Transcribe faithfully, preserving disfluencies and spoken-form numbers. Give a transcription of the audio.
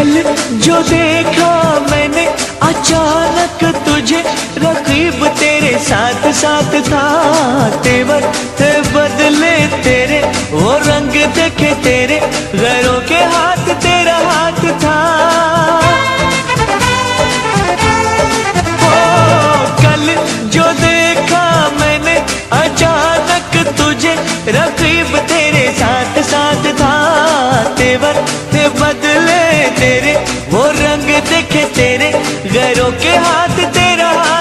कल जो देखा मैंने अचानक तुझे, रकीब तेरे साथ साथ था। तेवर थे बदले तेरे, वो रंग देखे तेरे, गैरों के हाथ तेरा हाथ था। ओ कल जो देखा मैंने अचानक तुझे, रकीब तेरे साथ साथ था। तेवर थे बदले तेरे, वो रंग देखे तेरे, गैरों के हाथ